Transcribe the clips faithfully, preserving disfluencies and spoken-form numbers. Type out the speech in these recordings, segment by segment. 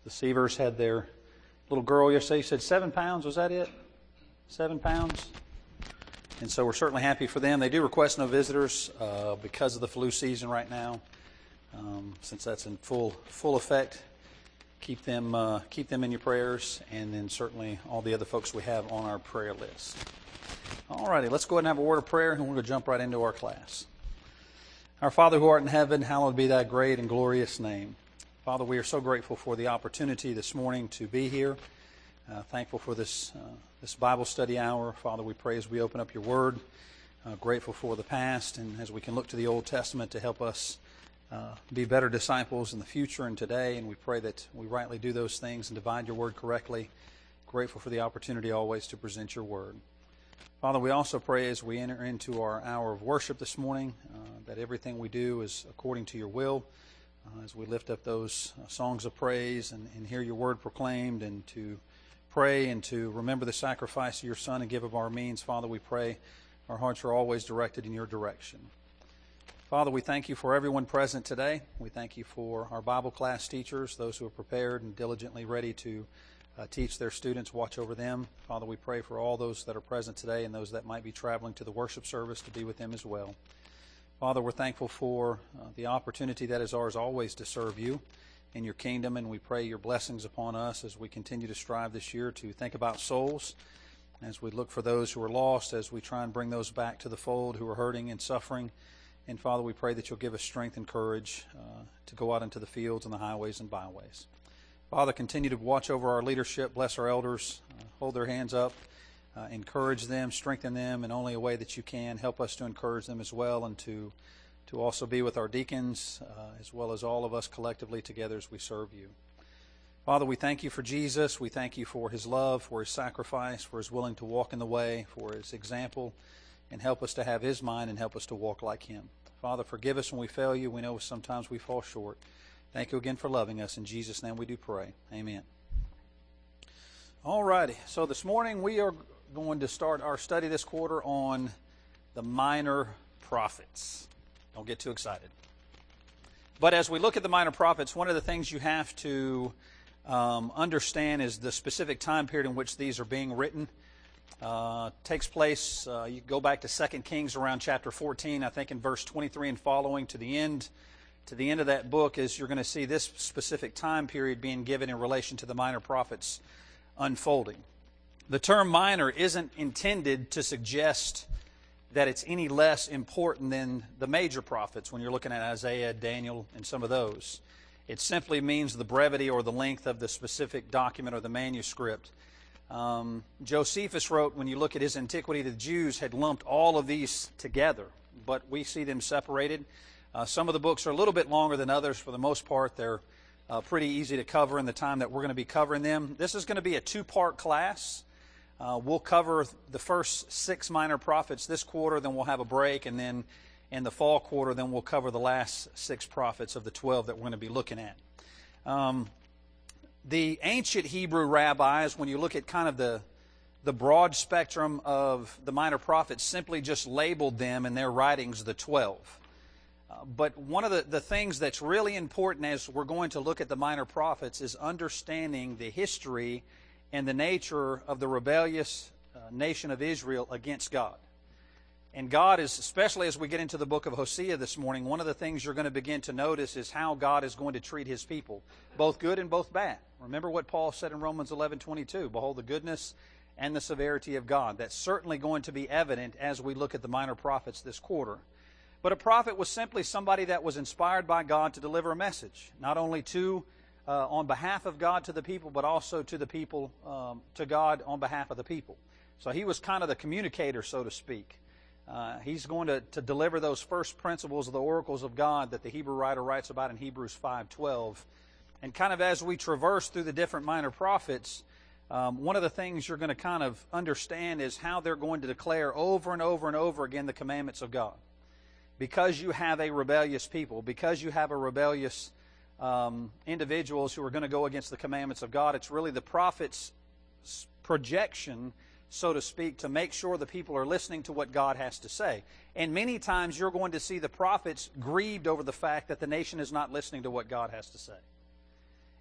The Seavers had their little girl yesterday. You said seven pounds. Was that it? Seven pounds? And so we're certainly happy for them. They do request no visitors uh, because of the flu season right now. Um, since that's in full full effect, keep them uh, keep them in your prayers, and then certainly all the other folks we have on our prayer list. All righty, let's go ahead and have a word of prayer, and we're going to jump right into our class. Our Father who art in heaven, hallowed be thy great and glorious name. Father, we are so grateful for the opportunity this morning to be here. Uh, thankful for this uh, this Bible study hour. Father, we pray as we open up your word. Uh, grateful for the past, and as we can look to the Old Testament to help us uh, be better disciples in the future and today. And we pray that we rightly do those things and divide your word correctly. Grateful for the opportunity always to present your word. Father, we also pray as we enter into our hour of worship this morning uh, that everything we do is according to your will. Uh, as we lift up those uh, songs of praise and, and hear your word proclaimed, and to pray and to remember the sacrifice of your Son and give of our means, Father, we pray our hearts are always directed in your direction. Father, we thank you for everyone present today. We thank you for our Bible class teachers, those who are prepared and diligently ready to uh, teach their students, watch over them. Father, we pray for all those that are present today and those that might be traveling to the worship service to be with them as well. Father, we're thankful for uh, the opportunity that is ours always to serve you in your kingdom, and we pray your blessings upon us as we continue to strive this year to think about souls, as we look for those who are lost, as we try and bring those back to the fold who are hurting and suffering. And Father, we pray that you'll give us strength and courage uh, to go out into the fields and the highways and byways. Father, continue to watch over our leadership, bless our elders, uh, hold their hands up. Uh, encourage them, strengthen them in only a way that you can. Help us to encourage them as well, and to to also be with our deacons uh, as well as all of us collectively together as we serve you. Father, we thank you for Jesus. We thank you for his love, for his sacrifice, for his willing to walk in the way, for his example, and help us to have his mind and help us to walk like him. Father, forgive us when we fail you. We know sometimes we fall short. Thank you again for loving us. In Jesus' name we do pray. Amen. All righty. So this morning we are going to start our study this quarter on the minor prophets. Don't get too excited. But as we look at the minor prophets, one of the things you have to um, understand is the specific time period in which these are being written. Uh, takes place, uh, you go back to Second Kings around chapter fourteen, I think in verse twenty-three and following to the end. To the end of that book is you're going to see this specific time period being given in relation to the minor prophets unfolding. The term minor isn't intended to suggest that it's any less important than the major prophets when you're looking at Isaiah, Daniel, and some of those. It simply means the brevity or the length of the specific document or the manuscript. Um, Josephus wrote, when you look at his Antiquity, the Jews had lumped all of these together, but we see them separated. Uh, some of the books are a little bit longer than others. For the most part, they're uh, pretty easy to cover in the time that we're going to be covering them. This is going to be a two-part class. Uh, we'll cover the first six minor prophets this quarter, then we'll have a break, and then in the fall quarter, then we'll cover the last six prophets of the twelve that we're going to be looking at. Um, the ancient Hebrew rabbis, when you look at kind of the, the broad spectrum of the minor prophets, simply just labeled them in their writings the twelve. Uh, but one of the, the things that's really important as we're going to look at the minor prophets is understanding the history and the nature of the rebellious uh, nation of Israel against God. And God is, especially as we get into the book of Hosea this morning, one of the things you're going to begin to notice is how God is going to treat his people, both good and both bad. Remember what Paul said in Romans eleven twenty-two, behold the goodness and the severity of God. That's certainly going to be evident as we look at the minor prophets this quarter. But a prophet was simply somebody that was inspired by God to deliver a message, not only to Uh, on behalf of God to the people, but also to the people, um, to God on behalf of the people. So he was kind of the communicator, so to speak. Uh, he's going to, to deliver those first principles of the oracles of God that the Hebrew writer writes about in Hebrews five twelve. And kind of as we traverse through the different minor prophets, um, one of the things you're going to kind of understand is how they're going to declare over and over and over again the commandments of God. Because you have a rebellious people, because you have a rebellious Um, individuals who are going to go against the commandments of God, it's really the prophet's projection, so to speak, to make sure the people are listening to what God has to say. And many times you're going to see the prophets grieved over the fact that the nation is not listening to what God has to say.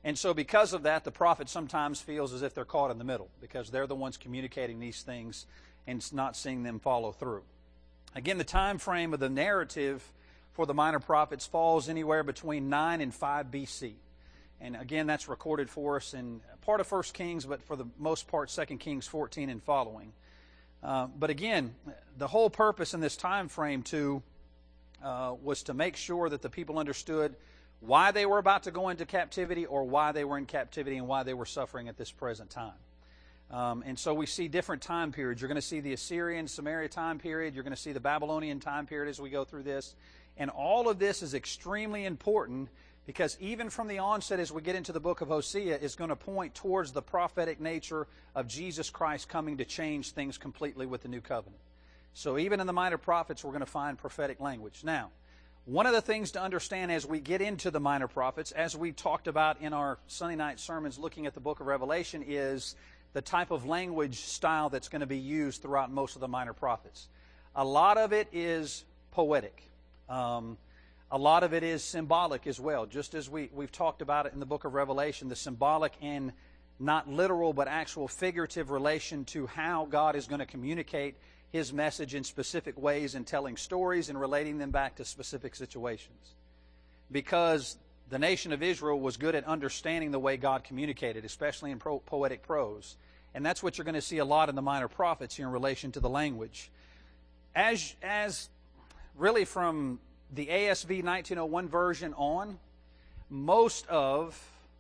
And so because of that, the prophet sometimes feels as if they're caught in the middle because they're the ones communicating these things and not seeing them follow through. Again, the time frame of the narrative for the minor prophets falls anywhere between nine and five B C. And again, that's recorded for us in part of First Kings, but for the most part, Second Kings fourteen and following. Uh, but again, the whole purpose in this time frame too uh, was to make sure that the people understood why they were about to go into captivity or why they were in captivity and why they were suffering at this present time. Um, and so we see different time periods. You're going to see the Assyrian, Samaria time period. You're going to see the Babylonian time period as we go through this. And all of this is extremely important because even from the onset as we get into the book of Hosea is going to point towards the prophetic nature of Jesus Christ coming to change things completely with the new covenant. So even in the minor prophets we're going to find prophetic language. Now, one of the things to understand as we get into the minor prophets, as we talked about in our Sunday night sermons looking at the book of Revelation, is the type of language style that's going to be used throughout most of the minor prophets. A lot of it is poetic. Um, a lot of it is symbolic as well. Just as we, we've talked about it in the book of Revelation, the symbolic and not literal but actual figurative relation to how God is going to communicate His message in specific ways and telling stories and relating them back to specific situations. Because the nation of Israel was good at understanding the way God communicated, especially in pro- poetic prose. And that's what you're going to see a lot in the minor prophets here in relation to the language. As, as really from the A S V nineteen oh one version on, most of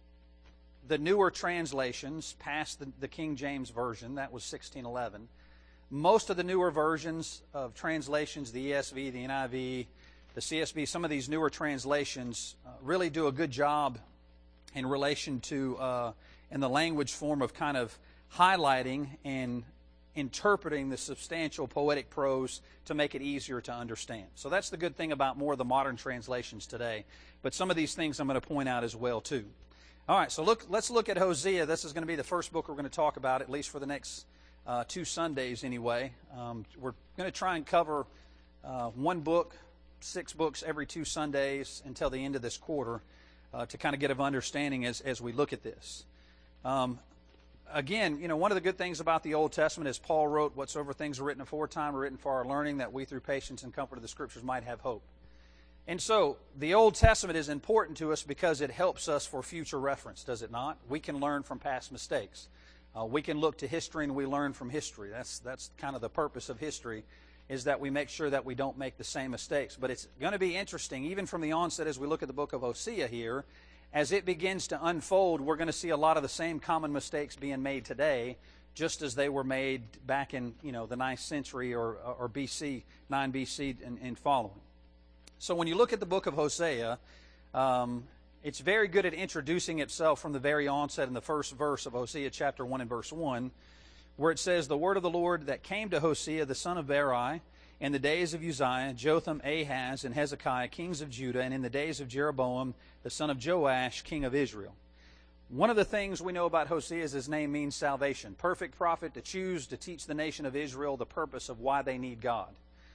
the newer translations past the, the King James Version, that was sixteen eleven, most of the newer versions of translations, the E S V, the N I V, the C S B, some of these newer translations uh, really do a good job in relation to, uh, in the language form of kind of highlighting and interpreting the substantial poetic prose to make it easier to understand. So that's the good thing about more of the modern translations today. But some of these things I'm going to point out as well too. All right, so look, let's look at Hosea. This is going to be the first book we're going to talk about, at least for the next uh, two Sundays anyway. Um, we're going to try and cover uh, one book, six books every two Sundays until the end of this quarter uh, to kind of get an understanding as, as we look at this. Um, Again, you know, one of the good things about the Old Testament is Paul wrote, whatsoever things are written aforetime are written for our learning, that we through patience and comfort of the Scriptures might have hope. And so the Old Testament is important to us because it helps us for future reference, does it not? We can learn from past mistakes. Uh, we can look to history and we learn from history. That's, that's kind of the purpose of history, is that we make sure that we don't make the same mistakes. But it's going to be interesting, even from the onset as we look at the book of Hosea here, as it begins to unfold, we're going to see a lot of the same common mistakes being made today, just as they were made back in, you know, the ninth century or, or B C, nine B C and, and following. So when you look at the book of Hosea, um, it's very good at introducing itself from the very onset in the first verse of Hosea chapter one and verse one, where it says, "The word of the Lord that came to Hosea the son of Beeri in the days of Uzziah, Jotham, Ahaz, and Hezekiah, kings of Judah, and in the days of Jeroboam, the son of Joash, king of Israel." One of the things we know about Hosea is his name means salvation. Perfect prophet to choose to teach the nation of Israel the purpose of why they need God.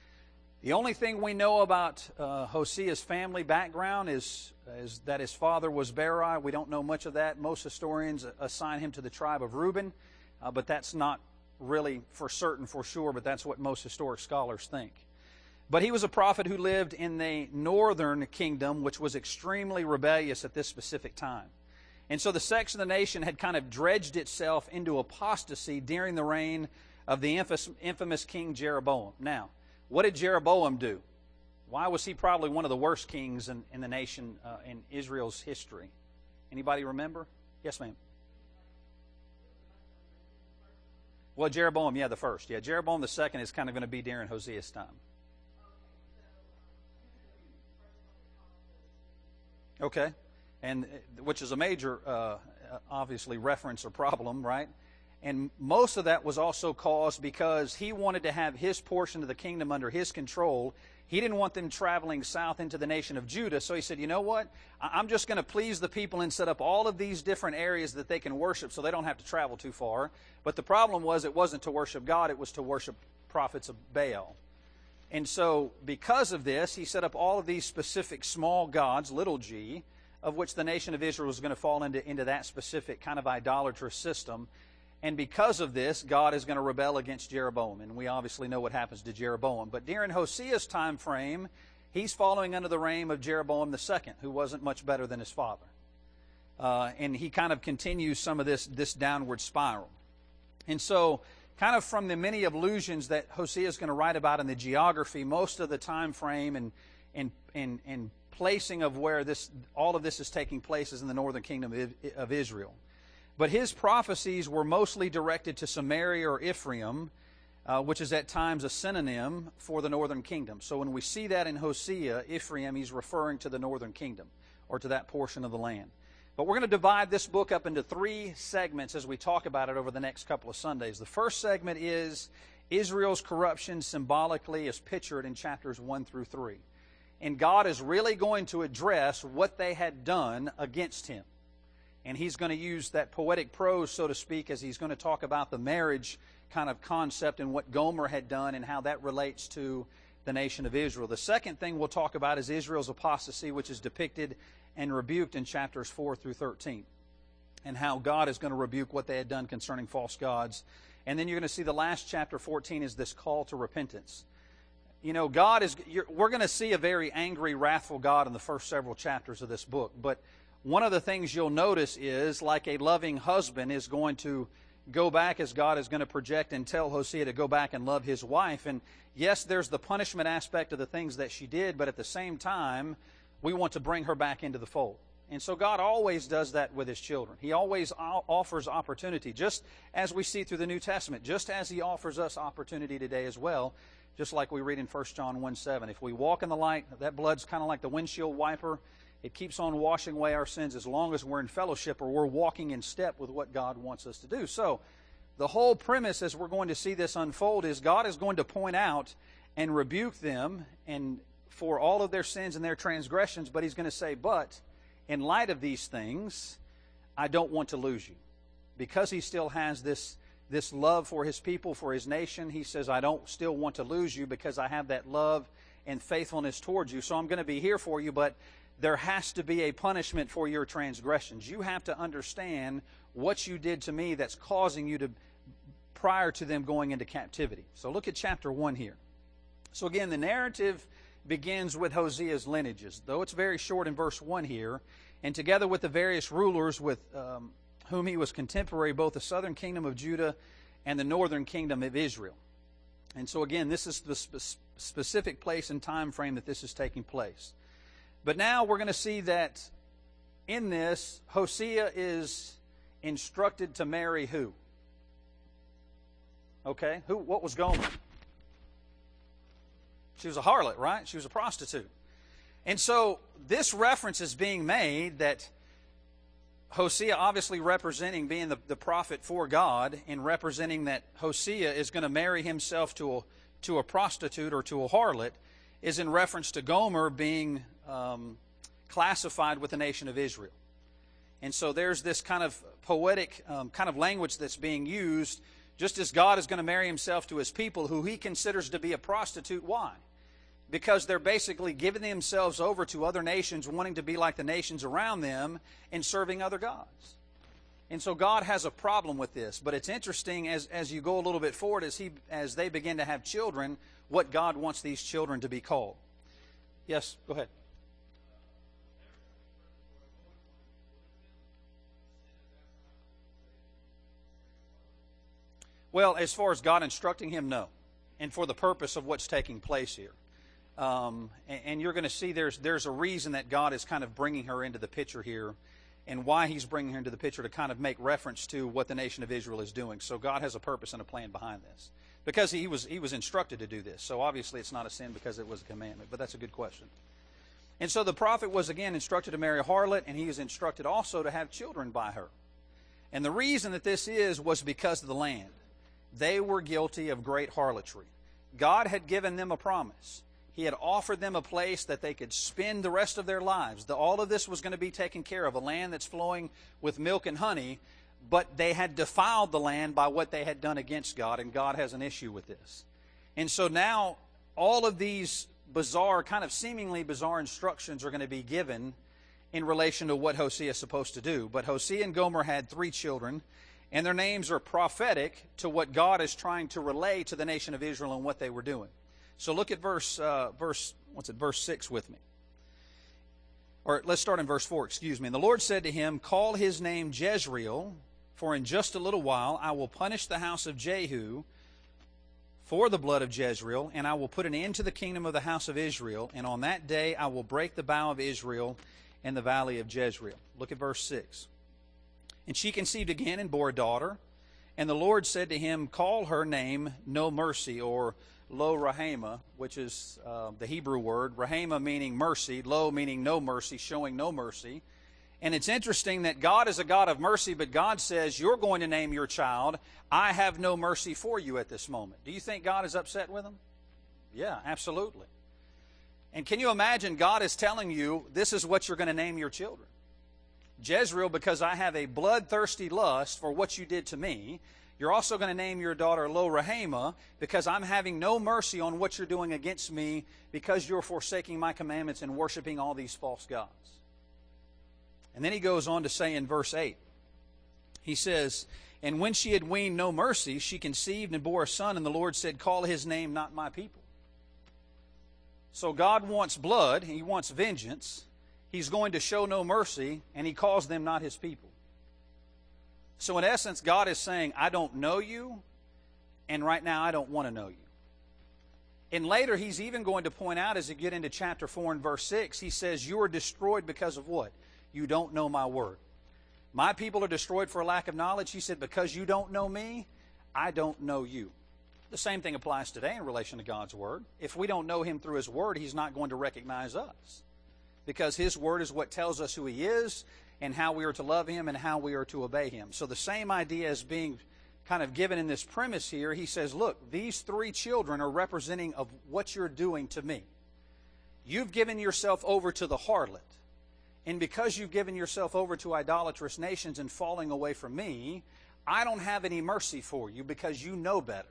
The only thing we know about uh, Hosea's family background is, is that his father was Beeri. We don't know much of that. Most historians assign him to the tribe of Reuben, uh, but that's not really for certain, for sure, but that's what most historic scholars think. But he was a prophet who lived in the northern kingdom, which was extremely rebellious at this specific time. And so the section of the nation had kind of dredged itself into apostasy during the reign of the infamous, infamous King Jeroboam. Now, what did Jeroboam do? Why was he probably one of the worst kings in, in the nation, uh, in Israel's history? Anybody remember? Yes, ma'am. Well, Jeroboam, yeah, the first. Yeah, Jeroboam the second is kind of going to be during Hosea's time. Okay, and which is a major, uh, obviously, reference or problem, right? And most of that was also caused because he wanted to have his portion of the kingdom under his control. He didn't want them traveling south into the nation of Judah, so he said, you know what? I'm just going to please the people and set up all of these different areas that they can worship so they don't have to travel too far. But the problem was it wasn't to worship God, it was to worship prophets of Baal. And so because of this, he set up all of these specific small gods, little g, of which the nation of Israel was going to fall into, into that specific kind of idolatrous system. And because of this, God is going to rebel against Jeroboam. And we obviously know what happens to Jeroboam. But during Hosea's time frame, he's following under the reign of Jeroboam the second, who wasn't much better than his father. Uh, and he kind of continues some of this, this downward spiral. And so, kind of from the many allusions that Hosea is going to write about in the geography, most of the time frame and, and, and, and placing of where this, all of this is taking place is in the northern kingdom of Israel. But his prophecies were mostly directed to Samaria or Ephraim, uh, which is at times a synonym for the northern kingdom. So when we see that in Hosea, Ephraim, he's referring to the northern kingdom, or to that portion of the land. But we're going to divide this book up into three segments as we talk about it over the next couple of Sundays. The first segment is Israel's corruption symbolically as pictured in chapters one through three. And God is really going to address what they had done against him. And he's going to use that poetic prose, so to speak, as he's going to talk about the marriage kind of concept and what Gomer had done and how that relates to the nation of Israel. The second thing we'll talk about is Israel's apostasy, which is depicted and rebuked in chapters four through thirteen, and how God is going to rebuke what they had done concerning false gods. And then you're going to see the last chapter, fourteen, is this call to repentance. You know, God is, you're, we're going to see a very angry, wrathful God in the first several chapters of this book. But one of the things you'll notice is, like a loving husband is going to go back, as God is going to project and tell Hosea to go back and love his wife. And yes, there's the punishment aspect of the things that she did, but at the same time, we want to bring her back into the fold. And so God always does that with his children. He always offers opportunity, just as we see through the New Testament, just as he offers us opportunity today as well, just like we read in First John one seven. If we walk in the light, that blood's kind of like the windshield wiper. It keeps on washing away our sins as long as we're in fellowship or we're walking in step with what God wants us to do. So the whole premise, as we're going to see this unfold, is God is going to point out and rebuke them and for all of their sins and their transgressions, but he's going to say, but in light of these things, I don't want to lose you. Because he still has this, this love for his people, for his nation, he says, I don't still want to lose you because I have that love and faithfulness towards you. So I'm going to be here for you, but there has to be a punishment for your transgressions. You have to understand what you did to me that's causing you to, prior to them going into captivity. So look at chapter one here. So again, the narrative begins with Hosea's lineages, though it's very short in verse one here, and together with the various rulers with um, whom he was contemporary, both the southern kingdom of Judah and the northern kingdom of Israel. And so again, this is the spe- specific place and time frame that this is taking place. But now we're going to see that in this, Hosea is instructed to marry who? Okay, who? What was Gomer? She was a harlot, right? She was a prostitute. And so this reference is being made that Hosea, obviously representing being the, the prophet for God, and representing that Hosea is going to marry himself to a, to a prostitute or to a harlot, is in reference to Gomer being um, classified with the nation of Israel. And so there's this kind of poetic um, kind of language that's being used, just as God is going to marry himself to his people who he considers to be a prostitute. Why? Because they're basically giving themselves over to other nations, wanting to be like the nations around them and serving other gods. And so God has a problem with this. But it's interesting as, as you go a little bit forward, as, he, as they begin to have children, what God wants these children to be called. Yes, go ahead. Well, as far as God instructing him, no. And for the purpose of what's taking place here. Um, and, and you're going to see there's there's a reason that God is kind of bringing her into the picture here, and why he's bringing her into the picture, to kind of make reference to what the nation of Israel is doing. So God has a purpose and a plan behind this, because he was he was instructed to do this. So obviously it's not a sin because it was a commandment, but that's a good question. And so the prophet was again instructed to marry a harlot, and he was instructed also to have children by her. And the reason that this is was because of the land. They were guilty of great harlotry. God had given them a promise. He had offered them a place that they could spend the rest of their lives. The, all of this was going to be taken care of, a land that's flowing with milk and honey, but they had defiled the land by what they had done against God, and God has an issue with this. And so now all of these bizarre, kind of seemingly bizarre instructions are going to be given, in relation to what Hosea is supposed to do. But Hosea and Gomer had three children, and their names are prophetic to what God is trying to relay to the nation of Israel and what they were doing. So look at verse, uh, verse, what's it, verse six with me. Or let's start in verse four, excuse me. And the Lord said to him, call his name Jezreel, for in just a little while I will punish the house of Jehu for the blood of Jezreel, and I will put an end to the kingdom of the house of Israel, and on that day I will break the bow of Israel in the valley of Jezreel. Look at verse six. And she conceived again and bore a daughter, and the Lord said to him, call her name No Mercy, or Lo Rahama, which is uh, the Hebrew word. Rahama meaning mercy, Lo meaning no mercy, showing no mercy. And it's interesting that God is a God of mercy, but God says, you're going to name your child, I have no mercy for you at this moment. Do you think God is upset with him? Yeah, absolutely. And can you imagine God is telling you, this is what you're going to name your children? Jezreel, because I have a bloodthirsty lust for what you did to me. You're also going to name your daughter Lo Rahama, because I'm having no mercy on what you're doing against me, because you're forsaking my commandments and worshiping all these false gods. And then he goes on to say in verse eight, he says, and when she had weaned no mercy, she conceived and bore a son, and the Lord said, call his name Not My People. So God wants blood, he wants vengeance, he's going to show no mercy, and he calls them not his people. So in essence, God is saying, I don't know you, and right now I don't want to know you. And later he's even going to point out, as you get into chapter four and verse six, he says, you are destroyed because of what? You don't know my word. My people are destroyed for a lack of knowledge. He said, because you don't know me, I don't know you. The same thing applies today in relation to God's word. If we don't know him through his word, he's not going to recognize us, because his word is what tells us who he is and how we are to love him and how we are to obey him. So the same idea is being kind of given in this premise here. He says, look, these three children are representing of what you're doing to me. You've given yourself over to the harlot. And because you've given yourself over to idolatrous nations and falling away from me, I don't have any mercy for you, because you know better.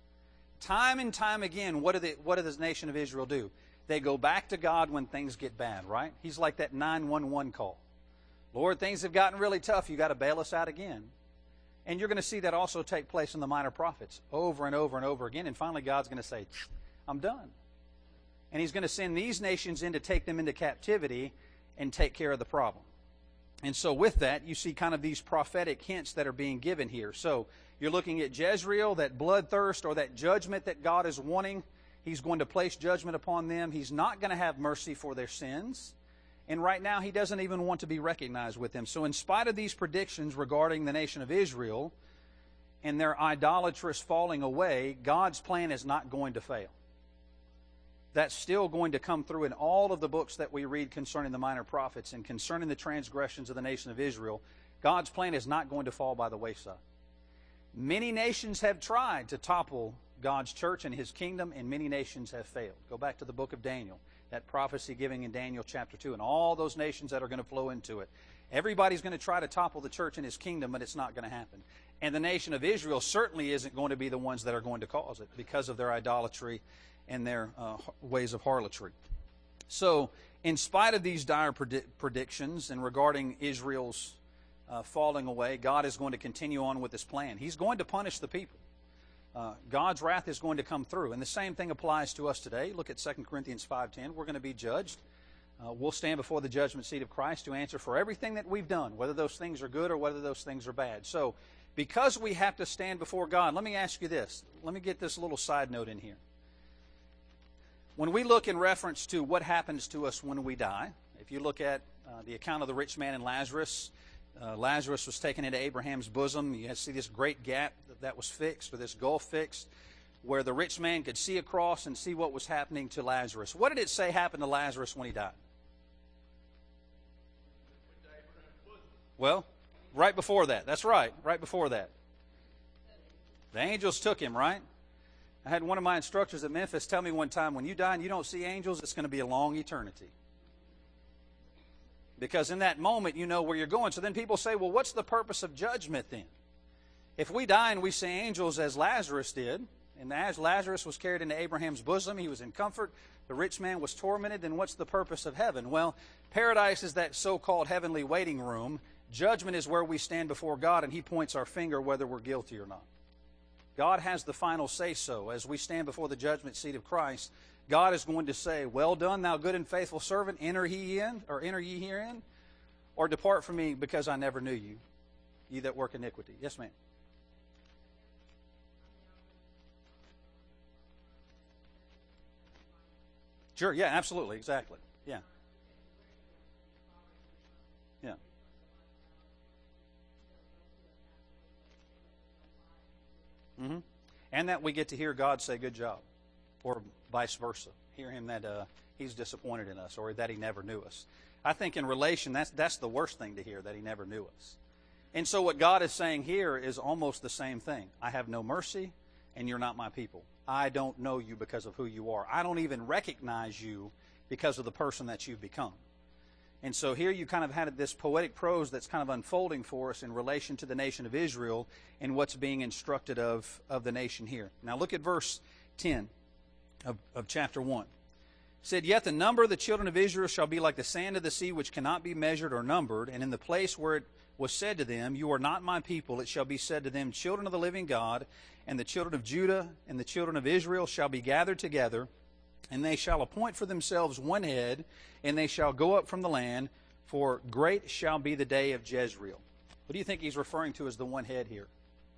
Time and time again, what, do the, what does the nation of Israel do? They go back to God when things get bad, right? He's like that nine one one call. Lord, things have gotten really tough. You've got to bail us out again. And you're going to see that also take place in the minor prophets over and over and over again. And finally, God's going to say, I'm done. And he's going to send these nations in to take them into captivity and take care of the problem. And so with that, you see kind of these prophetic hints that are being given here. So you're looking at Jezreel, that bloodthirst or that judgment that God is wanting. He's going to place judgment upon them. He's not going to have mercy for their sins. And right now, he doesn't even want to be recognized with them. So in spite of these predictions regarding the nation of Israel and their idolatrous falling away, God's plan is not going to fail. That's still going to come through in all of the books that we read concerning the minor prophets and concerning the transgressions of the nation of Israel. God's plan is not going to fall by the wayside. Many nations have tried to topple God's church and his kingdom, and many nations have failed. Go back to the book of Daniel, that prophecy giving in Daniel chapter two, and all those nations that are going to flow into it. Everybody's going to try to topple the church and his kingdom, but it's not going to happen. And the nation of Israel certainly isn't going to be the ones that are going to cause it, because of their idolatry and their uh, ways of harlotry. So, in spite of these dire predi- predictions and regarding Israel's uh, falling away, God is going to continue on with his plan. He's going to punish the people. Uh, God's wrath is going to come through. And the same thing applies to us today. Look at Second Corinthians five ten. We're going to be judged. Uh, we'll stand before the judgment seat of Christ to answer for everything that we've done, whether those things are good or whether those things are bad. So, because we have to stand before God, let me ask you this. Let me get this little side note in here. When we look in reference to what happens to us when we die, if you look at uh, the account of the rich man and Lazarus, uh, Lazarus was taken into Abraham's bosom. You see this great gap that, that was fixed, or this gulf fixed, where the rich man could see across and see what was happening to Lazarus. What did it say happened to Lazarus when he died? Well, right before that. That's right, right before that. The angels took him, right? I had one of my instructors at Memphis tell me one time, when you die and you don't see angels, it's going to be a long eternity. Because in that moment, you know where you're going. So then people say, well, what's the purpose of judgment then? If we die and we see angels as Lazarus did, And as Lazarus was carried into Abraham's bosom, he was in comfort. The rich man was tormented. Then what's the purpose of heaven? Well, paradise is that so-called heavenly waiting room. Judgment is where we stand before God, and he points our finger whether we're guilty or not. God has the final say-so. As we stand before the judgment seat of Christ, God is going to say, well done, thou good and faithful servant, enter ye in, or enter ye herein, or depart from me, because I never knew you, ye that work iniquity. Yes, ma'am. Sure, yeah, absolutely, exactly. Yeah. Yeah. Mm-hmm. And that we get to hear God say, good job, or vice versa. Hear him that uh, he's disappointed in us, or that he never knew us. I think in relation, that's, that's the worst thing to hear, that he never knew us. And so what God is saying here is almost the same thing. I have no mercy, and you're not my people. I don't know you because of who you are. I don't even recognize you because of the person that you've become. And so here you kind of had this poetic prose that's kind of unfolding for us in relation to the nation of Israel and what's being instructed of, of the nation here. Now look at verse ten of, of chapter one. It said, yet the number of the children of Israel shall be like the sand of the sea, which cannot be measured or numbered. And in the place where it was said to them, you are not my people, it shall be said to them, children of the living God, and the children of Judah and the children of Israel shall be gathered together, and they shall appoint for themselves one head, and they shall go up from the land, for great shall be the day of Jezreel. What do you think he's referring to as the one head here?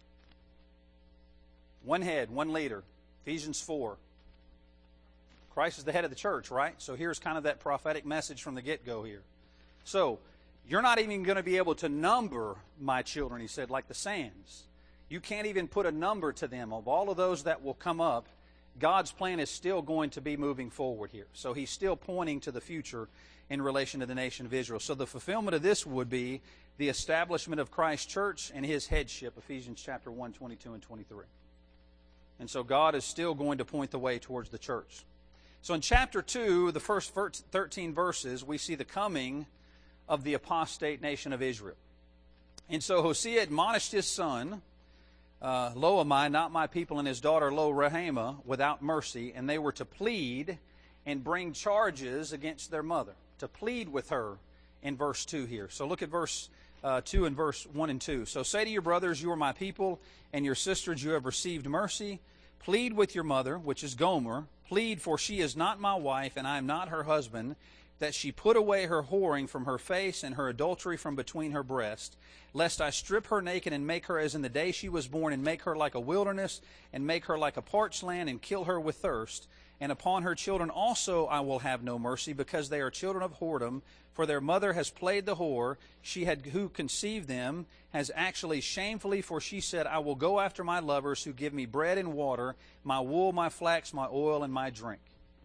One head, one leader. Ephesians four. Christ is the head of the church, right? So here's kind of that prophetic message from the get-go here. So, you're not even going to be able to number my children, he said, like the sands. You can't even put a number to them. Of all of those that will come up, God's plan is still going to be moving forward here. So he's still pointing to the future in relation to the nation of Israel. So the fulfillment of this would be the establishment of Christ's church and his headship, Ephesians chapter one, twenty-two and twenty-three. And so God is still going to point the way towards the church. So in chapter two, the first thirteen verses, we see the coming of the apostate nation of Israel. And so Hosea admonished his son, uh, Lo am I, not my people, and his daughter Lo Ruhamah, without mercy, and they were to plead and bring charges against their mother, to plead with her in verse two here. So look at verse uh, two and verse one and two. So say to your brothers, you are my people, and your sisters, you have received mercy. Plead with your mother, which is Gomer. Plead, for she is not my wife, and I am not her husband, that she put away her whoring from her face and her adultery from between her breasts, lest I strip her naked and make her as in the day she was born, and make her like a wilderness, and make her like a parched land, and kill her with thirst. And upon her children also I will have no mercy, because they are children of whoredom, for their mother has played the whore. She had who conceived them has actually shamefully, for she said, I will go after my lovers who give me bread and water, my wool, my flax, my oil, and my drink.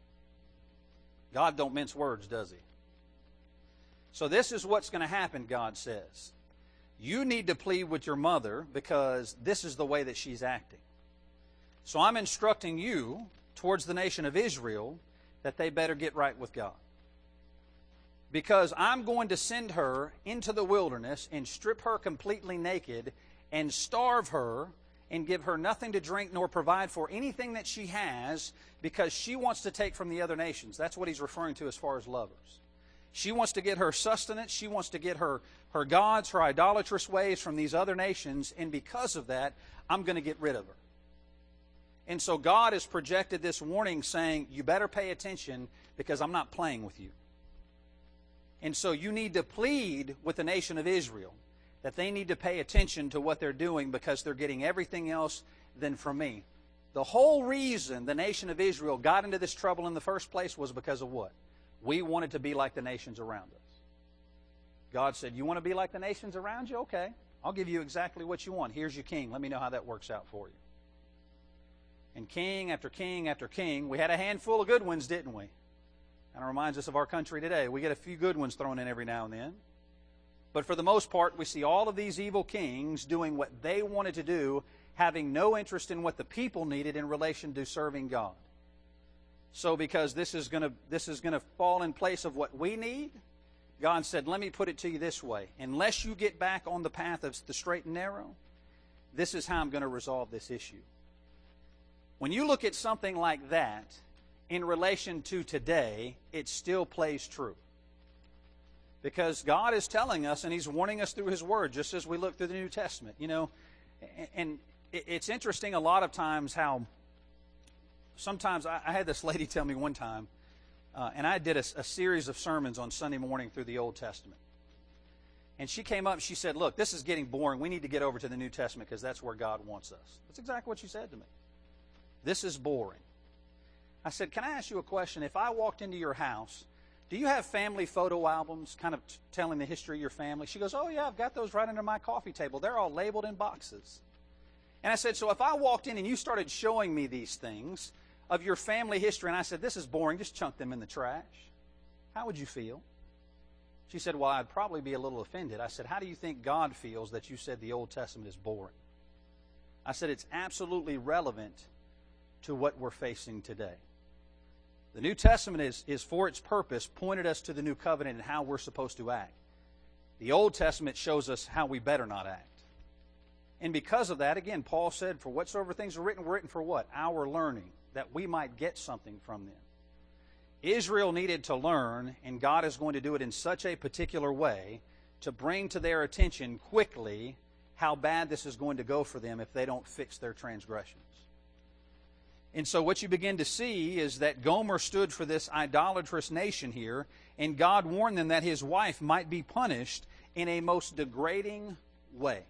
God don't mince words, does he? So this is what's going to happen, God says. You need to plead with your mother because this is the way that she's acting. So I'm instructing you towards the nation of Israel that they better get right with God. Because I'm going to send her into the wilderness and strip her completely naked and starve her and give her nothing to drink nor provide for anything that she has, because she wants to take from the other nations. That's what he's referring to as far as lovers. She wants to get her sustenance. She wants to get her, her gods, her idolatrous ways from these other nations. And because of that, I'm going to get rid of her. And so God has projected this warning saying, you better pay attention because I'm not playing with you. And so you need to plead with the nation of Israel that they need to pay attention to what they're doing because they're getting everything else than from me. The whole reason the nation of Israel got into this trouble in the first place was because of what? We wanted to be like the nations around us. God said, you want to be like the nations around you? Okay, I'll give you exactly what you want. Here's your king. Let me know how that works out for you. And king after king after king, we had a handful of good ones, didn't we? Kind of reminds us of our country today. We get a few good ones thrown in every now and then. But for the most part, we see all of these evil kings doing what they wanted to do, having no interest in what the people needed in relation to serving God. So because this is going to this is going to fall in place of what we need, God said, let me put it to you this way. Unless you get back on the path of the straight and narrow, this is how I'm going to resolve this issue. When you look at something like that in relation to today, it still plays true. Because God is telling us, and He's warning us through His Word, just as we look through the New Testament. You know, and it's interesting a lot of times how sometimes I, I had this lady tell me one time, uh, and I did a, a series of sermons on Sunday morning through the Old Testament. And she came up and she said, look, this is getting boring. We need to get over to the New Testament because that's where God wants us. That's exactly what she said to me. This is boring. I said, can I ask you a question? If I walked into your house, do you have family photo albums kind of t- telling the history of your family? She goes, oh, yeah, I've got those right under my coffee table. They're all labeled in boxes. And I said, so if I walked in and you started showing me these things of your family history, and I said, this is boring, just chunk them in the trash, how would you feel? She said, well, I'd probably be a little offended. I said, how do you think God feels that you said the Old Testament is boring? I said, it's absolutely relevant to what we're facing today. The New Testament is, is for its purpose, pointed us to the New Covenant and how we're supposed to act. The Old Testament shows us how we better not act. And because of that, again, Paul said, for whatsoever things are written, were written for what? Our learning, that we might get something from them. Israel needed to learn, and God is going to do it in such a particular way to bring to their attention quickly how bad this is going to go for them if they don't fix their transgressions. And so what you begin to see is that Gomer stood for this idolatrous nation here, and God warned them that his wife might be punished in a most degrading way.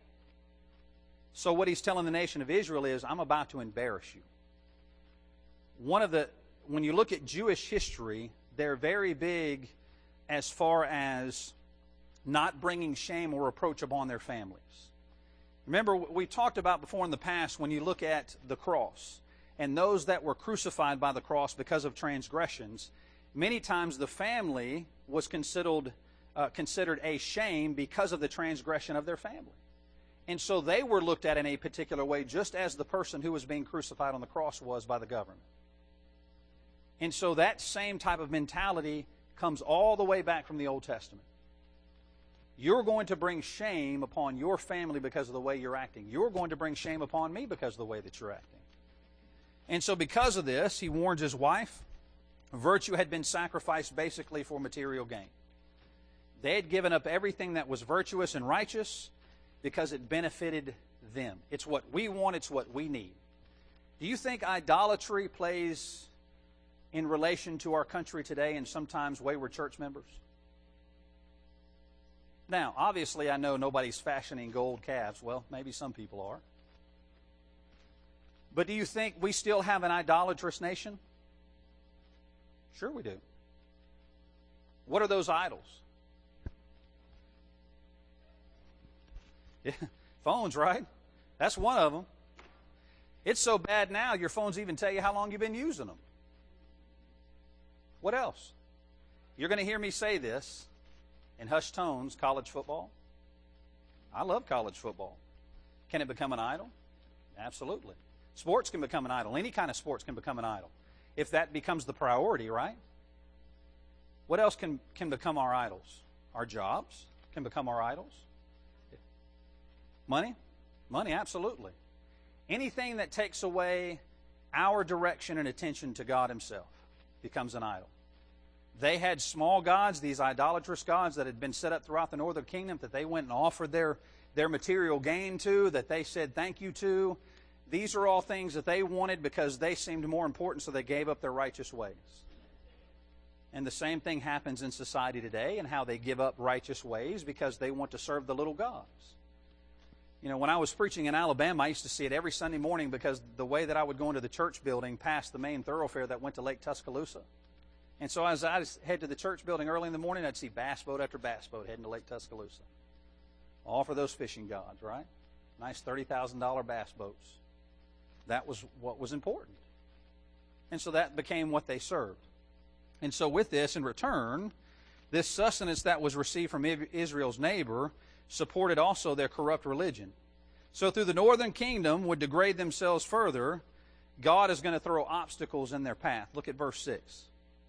So what he's telling the nation of Israel is, I'm about to embarrass you. One of the, when you look at Jewish history, they're very big as far as not bringing shame or reproach upon their families. Remember, we talked about before in the past, when you look at the cross, and those that were crucified by the cross because of transgressions, many times the family was considered, uh, considered a shame because of the transgression of their family. And so they were looked at in a particular way, just as the person who was being crucified on the cross was by the government. And so that same type of mentality comes all the way back from the Old Testament. You're going to bring shame upon your family because of the way you're acting. You're going to bring shame upon me because of the way that you're acting. And so because of this, he warns his wife. Virtue had been sacrificed basically for material gain. They had given up everything that was virtuous and righteous because it benefited them. It's what we want. It's what we need. Do you think idolatry plays in relation to our country today and sometimes wayward church members? Now, obviously, I know nobody's fashioning gold calves. Well, maybe some people are. But do you think we still have an idolatrous nation? Sure we do. What are those idols? Yeah, phones, right? That's one of them. It's so bad now, your phones even tell you how long you've been using them. What else? You're going to hear me say this in hushed tones, college football. I love college football. Can it become an idol? Absolutely. Sports can become an idol. Any kind of sports can become an idol. If that becomes the priority, right? What else can, can become our idols? Our jobs can become our idols. Money? Money, absolutely. Anything that takes away our direction and attention to God Himself becomes an idol. They had small gods, these idolatrous gods that had been set up throughout the northern kingdom that they went and offered their, their material gain to, that they said thank you to. These are all things that they wanted because they seemed more important, so they gave up their righteous ways. And the same thing happens in society today and how they give up righteous ways because they want to serve the little gods. You know, when I was preaching in Alabama, I used to see it every Sunday morning because the way that I would go into the church building past the main thoroughfare that went to Lake Tuscaloosa. And so as I head to the church building early in the morning, I'd see bass boat after bass boat heading to Lake Tuscaloosa. All for those fishing gods, right? Nice thirty thousand dollars bass boats. That was what was important. And so that became what they served. And so with this, in return, this sustenance that was received from Israel's neighbor supported also their corrupt religion. So through the northern kingdom would degrade themselves further, God is going to throw obstacles in their path. Look at verse six.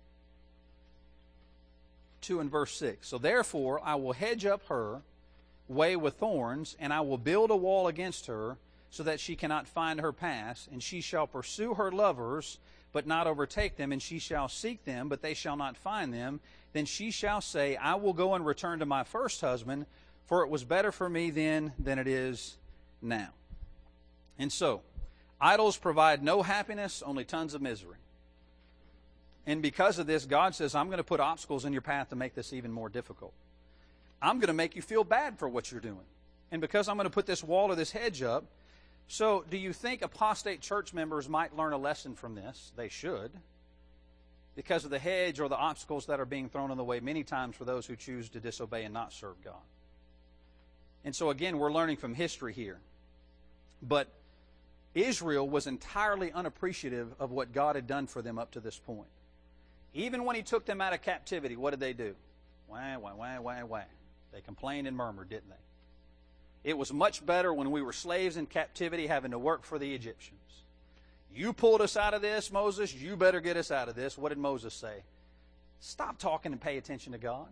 two and verse six. So therefore I will hedge up her way with thorns, and I will build a wall against her, so that she cannot find her paths, and she shall pursue her lovers, but not overtake them, and she shall seek them, but they shall not find them. Then she shall say, I will go and return to my first husband, for it was better for me then than it is now. And so, idols provide no happiness, only tons of misery. And because of this, God says, I'm going to put obstacles in your path to make this even more difficult. I'm going to make you feel bad for what you're doing. And because I'm going to put this wall or this hedge up, so do you think apostate church members might learn a lesson from this? They should. Because of the hedge or the obstacles that are being thrown in the way many times for those who choose to disobey and not serve God. And so again, we're learning from history here. But Israel was entirely unappreciative of what God had done for them up to this point. Even when He took them out of captivity, what did they do? Wah, wah, wah, wah, wah. They complained and murmured, didn't they? It was much better when we were slaves in captivity having to work for the Egyptians. You pulled us out of this, Moses. You better get us out of this. What did Moses say? Stop talking and pay attention to God.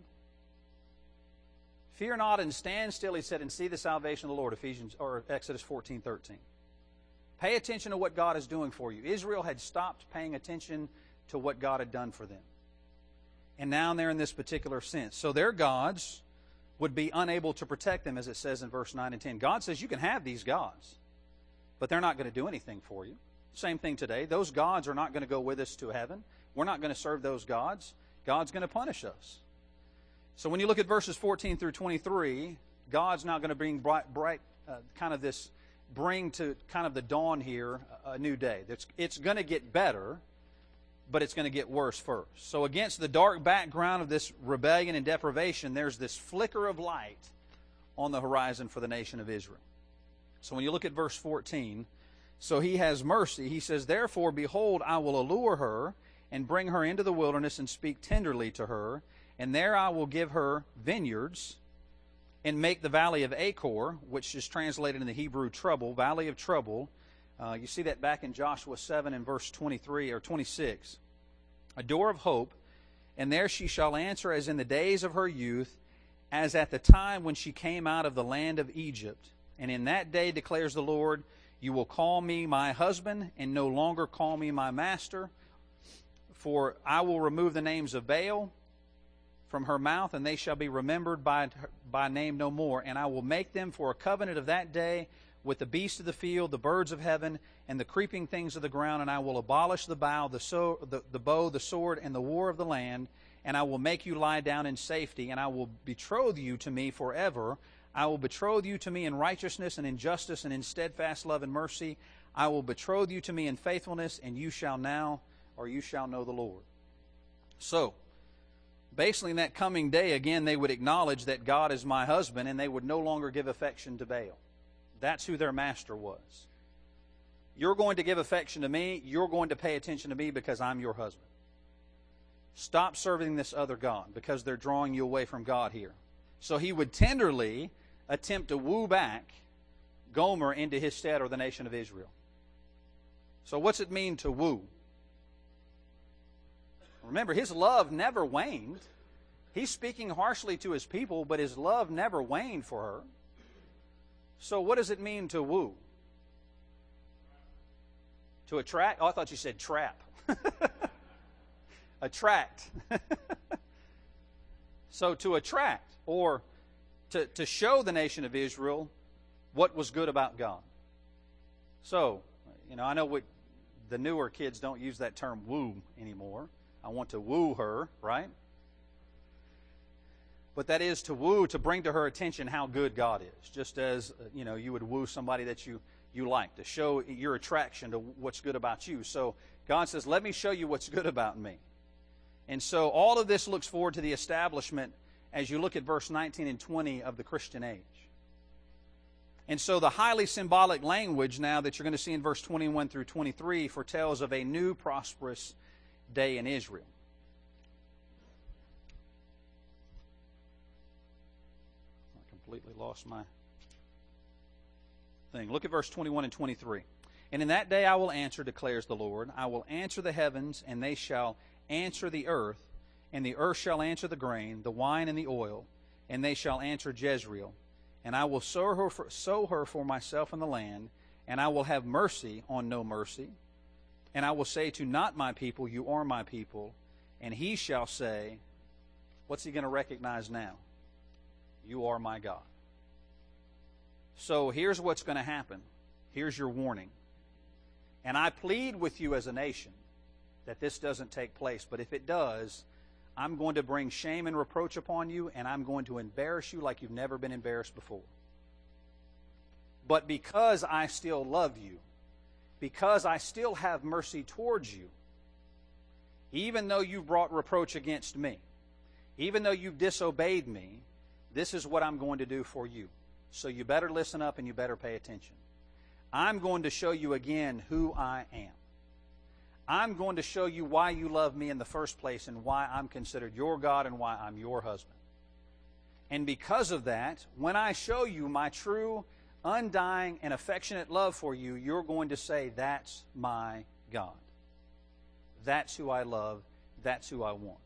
Fear not and stand still, he said, and see the salvation of the Lord, Ephesians or Exodus fourteen thirteen. Pay attention to what God is doing for you. Israel had stopped paying attention to what God had done for them. And now they're in this particular sense. So their gods would be unable to protect them, as it says in verse nine and ten. God says you can have these gods, but they're not going to do anything for you. Same thing today. Those gods are not going to go with us to heaven. We're not going to serve those gods. God's going to punish us. So when you look at verses fourteen through twenty-three, God's now going to bring bright, bright uh, kind of this, bring to kind of the dawn here a new day. It's, it's going to get better, but it's going to get worse first. So against the dark background of this rebellion and deprivation, there's this flicker of light on the horizon for the nation of Israel. So when you look at verse fourteen, so He has mercy. He says, therefore, behold, I will allure her and bring her into the wilderness and speak tenderly to her. And there I will give her vineyards and make the valley of Achor, which is translated in the Hebrew trouble, valley of trouble. Uh, you see that back in Joshua seven and verse twenty-three or twenty-six. A door of hope, and there she shall answer as in the days of her youth, as at the time when she came out of the land of Egypt. And in that day, declares the Lord, you will call me my husband, and no longer call me my master. For I will remove the names of Baal from her mouth, and they shall be remembered by, by name no more. And I will make them for a covenant of that day with the beasts of the field, the birds of heaven, and the creeping things of the ground. And I will abolish the bow, the, so, the, the bow, the sword, and the war of the land. And I will make you lie down in safety, and I will betroth you to me forever. I will betroth you to me in righteousness and in justice and in steadfast love and mercy. I will betroth you to me in faithfulness, and you shall now, or you shall know the Lord. So, basically in that coming day, again, they would acknowledge that God is my husband, and they would no longer give affection to Baal. That's who their master was. You're going to give affection to me. You're going to pay attention to me because I'm your husband. Stop serving this other god because they're drawing you away from God here. So he would tenderly attempt to woo back Gomer into his stead, or the nation of Israel. So what's it mean to woo? Remember, his love never waned. He's speaking harshly to his people, but his love never waned for her. So what does it mean to woo? To attract? Oh, I thought you said trap. Attract. So to attract, or to, to show the nation of Israel what was good about God. So, you know, I know what the newer kids don't use that term woo anymore. I want to woo her, right? But that is to woo, to bring to her attention how good God is. Just as, you know, you would woo somebody that you, you like, to show your attraction to what's good about you. So God says, let me show you what's good about me. And so all of this looks forward to the establishment as you look at verse nineteen and twenty of the Christian age. And so the highly symbolic language now that you're going to see in verse twenty-one through twenty-three foretells of a new prosperous day in Israel. I completely lost my thing. Look at verse twenty-one and twenty-three. And in that day I will answer, declares the Lord. I will answer the heavens, and they shall answer the earth, and the earth shall answer the grain, the wine, and the oil, and they shall answer Jezreel. And I will sow her for, sow her for myself in the land, and I will have mercy on no mercy. And I will say to not my people, you are my people. And he shall say, what's he going to recognize now? You are my God. So here's what's going to happen. Here's your warning. And I plead with you as a nation that this doesn't take place. But if it does, I'm going to bring shame and reproach upon you, and I'm going to embarrass you like you've never been embarrassed before. But because I still love you, because I still have mercy towards you, even though you've brought reproach against me, even though you've disobeyed me, this is what I'm going to do for you. So you better listen up and you better pay attention. I'm going to show you again who I am. I'm going to show you why you love me in the first place and why I'm considered your God and why I'm your husband. And because of that, when I show you my true, undying, and affectionate love for you, you're going to say, that's my God. That's who I love. That's who I want.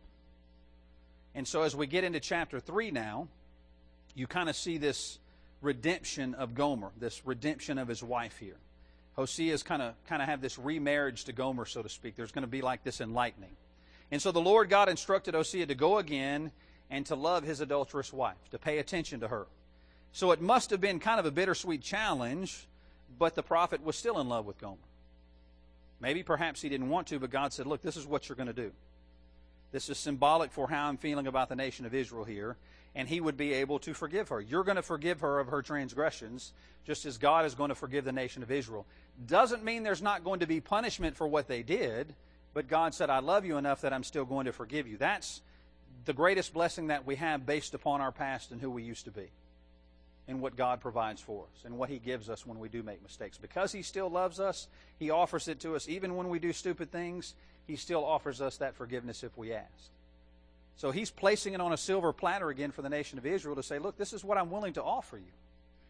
And so as we get into chapter three now, you kind of see this redemption of Gomer, this redemption of his wife here. Hosea's kind of kind of have this remarriage to Gomer, so to speak. There's going to be like this enlightening. And so the Lord God instructed Hosea to go again and to love his adulterous wife, to pay attention to her. So it must have been kind of a bittersweet challenge, but the prophet was still in love with Gomer. Maybe perhaps he didn't want to, but God said, look, this is what you're going to do. This is symbolic for how I'm feeling about the nation of Israel here, and he would be able to forgive her. You're going to forgive her of her transgressions, just as God is going to forgive the nation of Israel. Doesn't mean there's not going to be punishment for what they did, but God said, I love you enough that I'm still going to forgive you. That's the greatest blessing that we have based upon our past and who we used to be, and what God provides for us, and what he gives us when we do make mistakes. Because he still loves us, he offers it to us. Even when we do stupid things, he still offers us that forgiveness if we ask. So he's placing it on a silver platter again for the nation of Israel to say, look, this is what I'm willing to offer you.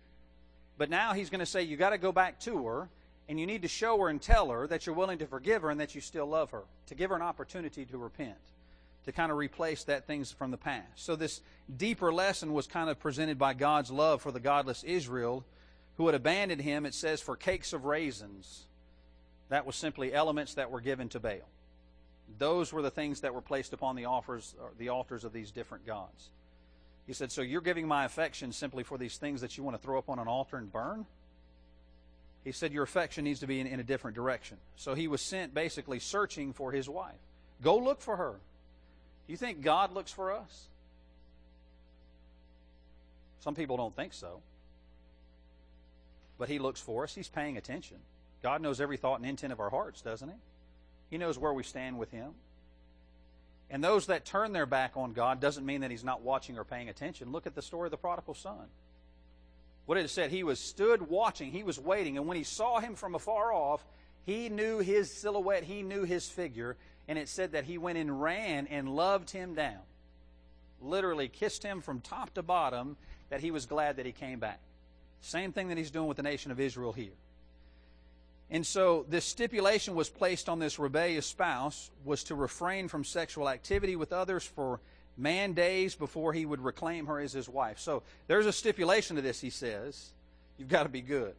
But now he's going to say, you got to go back to her, and you need to show her and tell her that you're willing to forgive her and that you still love her, to give her an opportunity to repent, to kind of replace that things from the past. So this deeper lesson was kind of presented by God's love for the godless Israel, who had abandoned him, it says, for cakes of raisins. That was simply elements that were given to Baal. Those were the things that were placed upon the altars, or the altars of these different gods. He said, so you're giving my affection simply for these things that you want to throw up on an altar and burn? He said your affection needs to be in, in a different direction. So he was sent basically searching for his wife. Go look for her. Do you think God looks for us? Some people don't think so. But he looks for us. He's paying attention. God knows every thought and intent of our hearts, doesn't he? He knows where we stand with him. And those that turn their back on God doesn't mean that he's not watching or paying attention. Look at the story of the prodigal son. What did it say? He was stood watching. He was waiting. And when he saw him from afar off, he knew his silhouette. He knew his figure. And it said that he went and ran and loved him down. Literally kissed him from top to bottom, that he was glad that he came back. Same thing that he's doing with the nation of Israel here. And so this stipulation was placed on this rebellious spouse, was to refrain from sexual activity with others for man days before he would reclaim her as his wife. So there's a stipulation to this, he says. You've got to be good.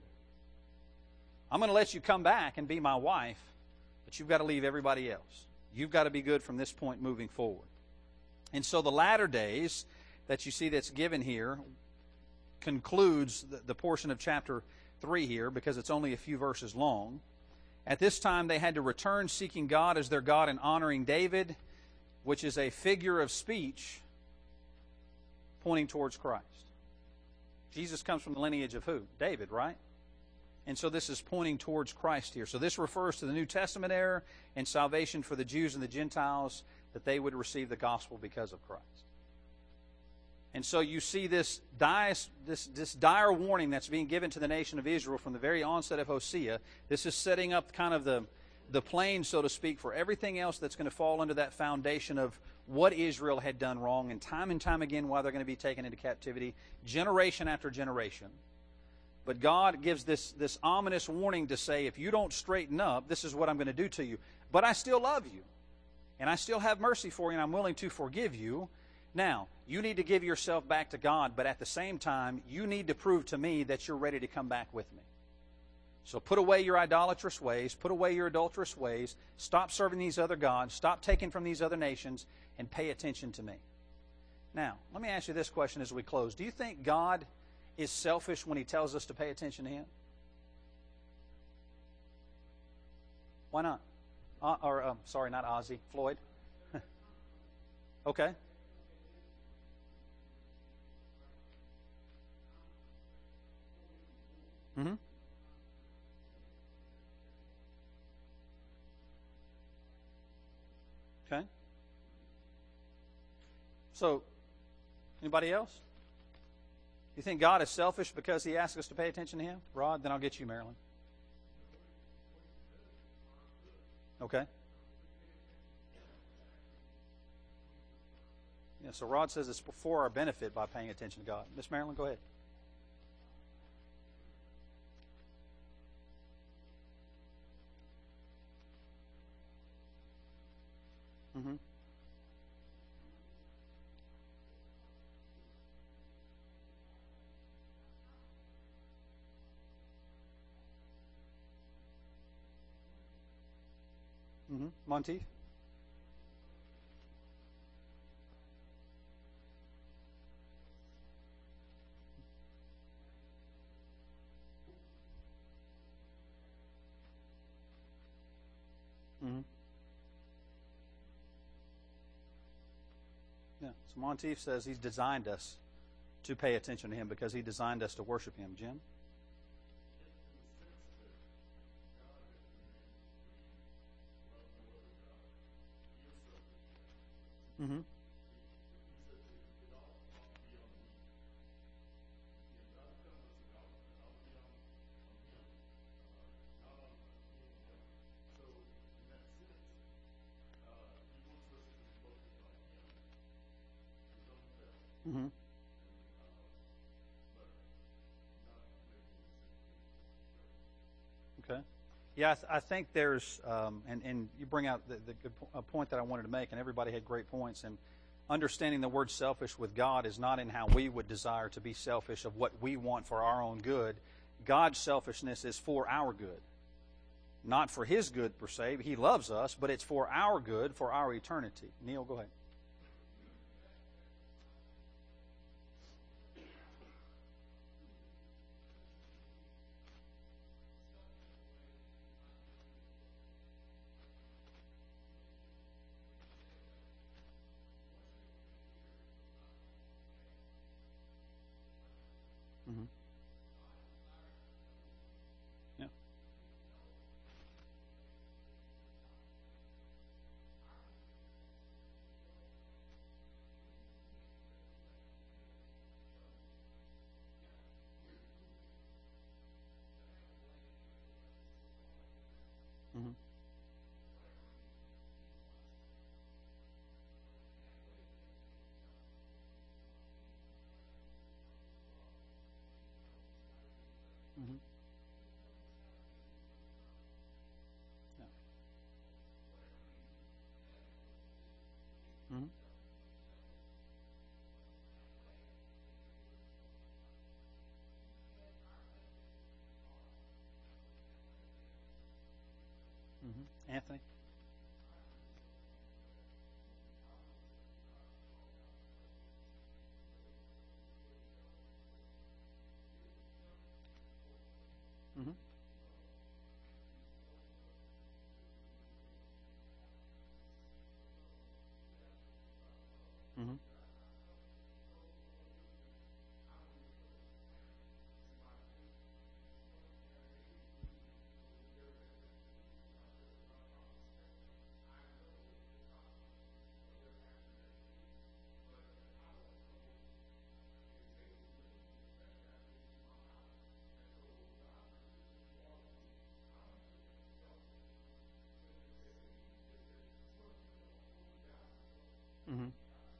I'm going to let you come back and be my wife, but you've got to leave everybody else. You've got to be good from this point moving forward. And so the latter days that you see that's given here concludes the, the portion of chapter three here, because it's only a few verses long. At this time they had to return seeking God as their God and honoring David, which is a figure of speech pointing towards Christ. Jesus comes from the lineage of who? David, right? And so this is pointing towards Christ here. So this refers to the New Testament era and salvation for the Jews and the Gentiles, that they would receive the gospel because of Christ. And so you see this dire, this, this dire warning that's being given to the nation of Israel from the very onset of Hosea. This is setting up kind of the, the plane, so to speak, for everything else that's going to fall under that foundation of what Israel had done wrong, and time and time again why they're going to be taken into captivity, generation after generation. But God gives this, this ominous warning to say, if you don't straighten up, this is what I'm going to do to you. But I still love you, and I still have mercy for you, and I'm willing to forgive you. Now, you need to give yourself back to God, but at the same time, you need to prove to me that you're ready to come back with me. So put away your idolatrous ways, put away your adulterous ways, stop serving these other gods, stop taking from these other nations, and pay attention to me. Now, let me ask you this question as we close. Do you think God is selfish when He tells us to pay attention to Him? Why not? Uh, or, um, sorry, not Ozzy, Floyd. Okay. Mm-hmm. Okay. So, anybody else? You think God is selfish because He asks us to pay attention to Him? Rod, then I'll get you, Marilyn. Okay. Yeah, so Rod says it's for our benefit by paying attention to God. Miss Marilyn, go ahead. Mm-hmm. Mm-hmm. Monteith? Mm-hmm. Yeah. So Monteith says He's designed us to pay attention to Him because He designed us to worship Him. Jim? Mm-hmm. Mm-hmm. Okay. Yeah, I, th- I think there's, um, and, and you bring out the, the good po- a point that I wanted to make, and everybody had great points. And understanding the word selfish with God is not in how we would desire to be selfish of what we want for our own good. God's selfishness is for our good, not for His good per se. He loves us, but it's for our good, for our eternity. Neil, go ahead. Mm-hmm. Yeah. Mm-hmm. Mm-hmm. Yeah. Mm-hmm. Mm-hmm. Anthony? Mm-hmm. Mm-hmm. Mm-hmm.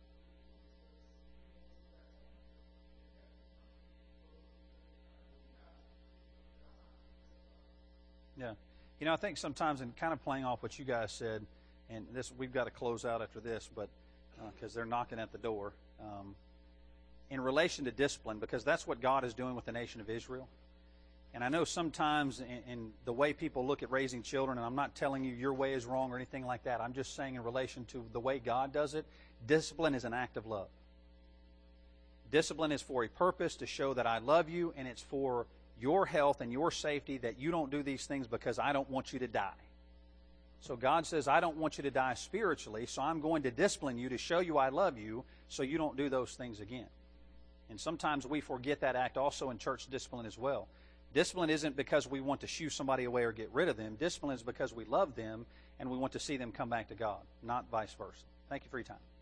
Yeah. You know, I think sometimes in kind of playing off what you guys said, and this we've got to close out after this, but because uh, they're knocking at the door, um, in relation to discipline, because that's what God is doing with the nation of Israel. And I know sometimes in, in the way people look at raising children, and I'm not telling you your way is wrong or anything like that. I'm just saying in relation to the way God does it, discipline is an act of love. Discipline is for a purpose to show that I love you, and it's for your health and your safety, that you don't do these things because I don't want you to die. So God says, I don't want you to die spiritually, so I'm going to discipline you to show you I love you so you don't do those things again. And sometimes we forget that act also in church discipline as well. Discipline isn't because we want to shoo somebody away or get rid of them. Discipline is because we love them and we want to see them come back to God, not vice versa. Thank you for your time.